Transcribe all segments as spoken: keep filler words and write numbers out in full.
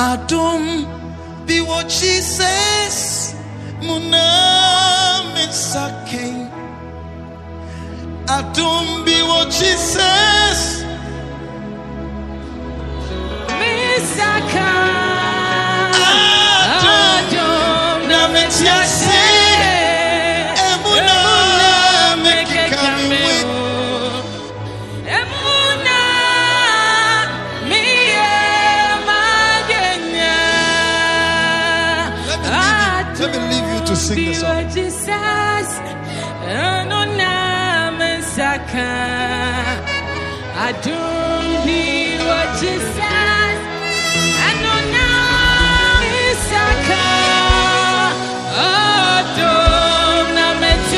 Adum be what Jesus Muna Misake. Adum be what Jesus Misaka. Adum na Misake. Sing the song. I don't be what Jesus. I don't know. I don't know.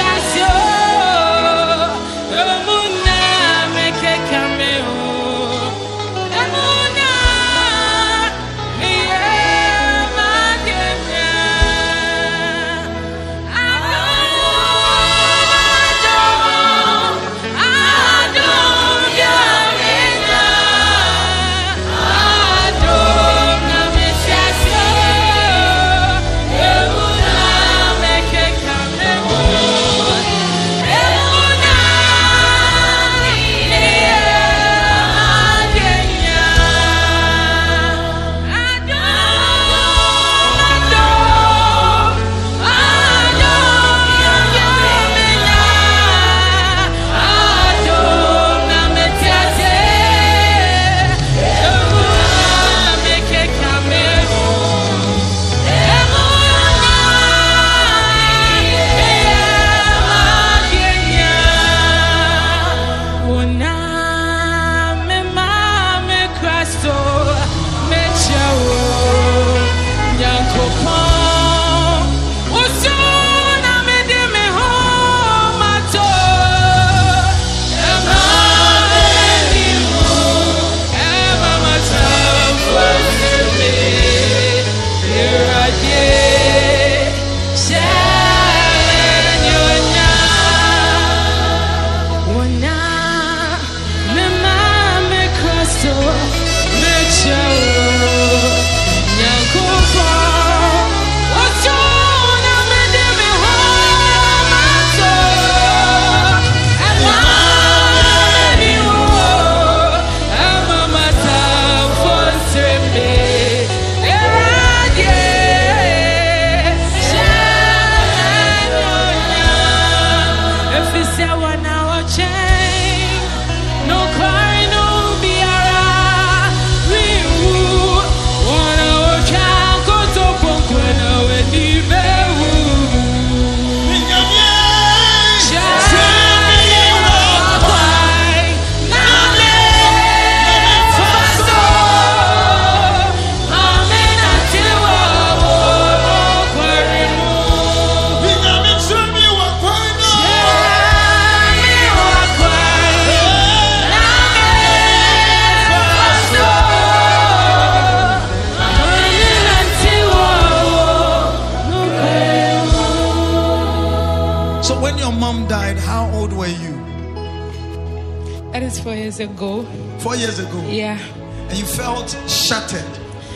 That is four years ago. Four years ago? Yeah. And you felt shattered?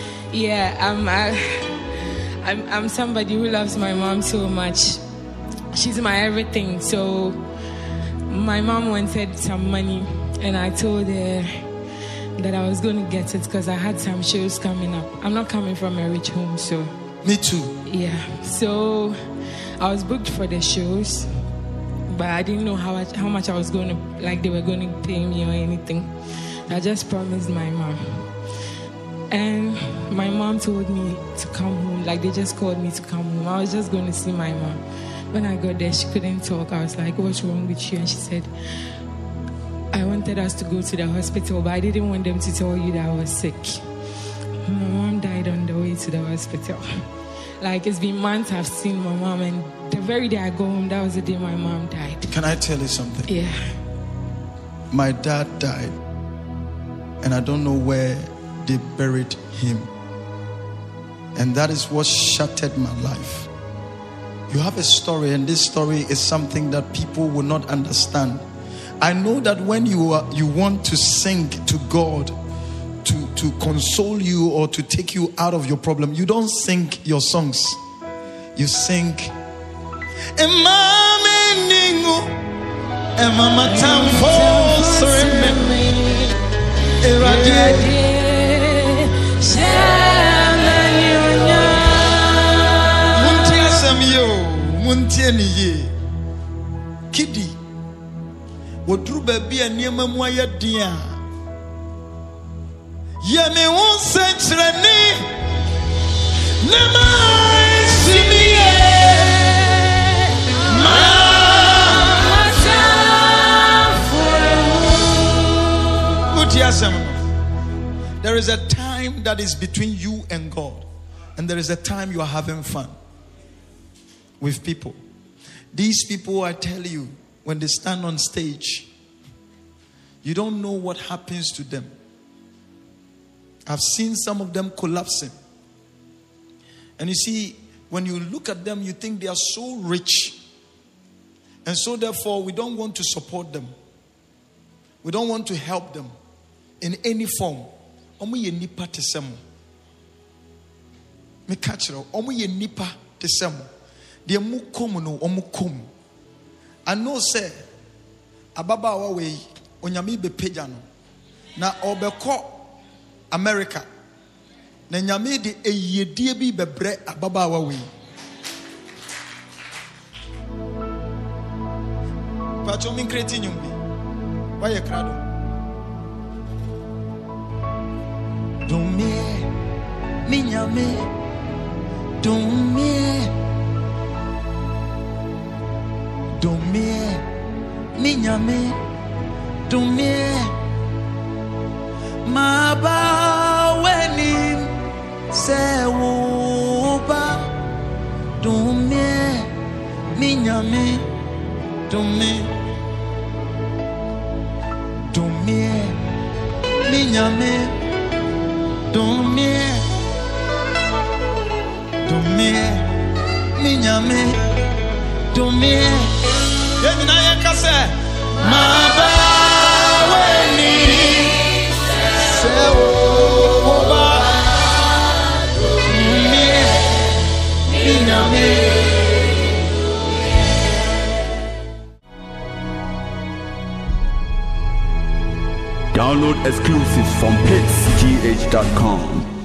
Yeah, I'm, I, I'm, I'm somebody who loves my mom so much. She's my everything. So my mom wanted some money, and I told her that I was going to get it because I had some shows coming up. I'm not coming from a rich home, so. Me too. Yeah. So I was booked for the shows, but I didn't know how much, how much I was going to, like they were going to pay me or anything. I just promised my mom. And my mom told me to come home. Like they just called me to come home. I was just going to see my mom. When I got there, she couldn't talk. I was like, what's wrong with you? And she said, I wanted us to go to the hospital, but I didn't want them to tell you that I was sick. My mom died on the way to the hospital. Like, it's been months I've seen my mom, and the very day I go home, that was the day my mom died. Can I tell you something? Yeah. My dad died, and I don't know where they buried him. And that is what shattered my life. You have a story, and this story is something that people will not understand. I know that when you are, you want to sing to God, to, to console you or to take you out of your problem, you don't sing your songs. You sing. Kidi wodru baby aniema mu ayadia ye me won sentreni na mai simie ma there is a time that is between you and God, and there is a time you are having fun with people. These people, I tell you, when they stand on stage, you don't know what happens to them. I've seen some of them collapsing. And you see, when you look at them, you think they are so rich. And so therefore, we don't want to support them. We don't want to help them in any form. Omo ye nipa tesemo. Me catch it. Omo ye nipa tesemo. The mukom no omukom. I know say ababa wa we onyame be pagano na obeko America na nyame de eyedie bi bebre ababa wa we. Pacho min kreti nyumbi. Why you crado? Dumie minyame dumie Dumie, minyame, dumie, maba wenim sewuba, dumie, minyame, dumie, dumie, minyame, dumie, dumie, minyame, dumie. Yemina yakase maba weni sewo oba mi iname. Download exclusives from pits g h dot com.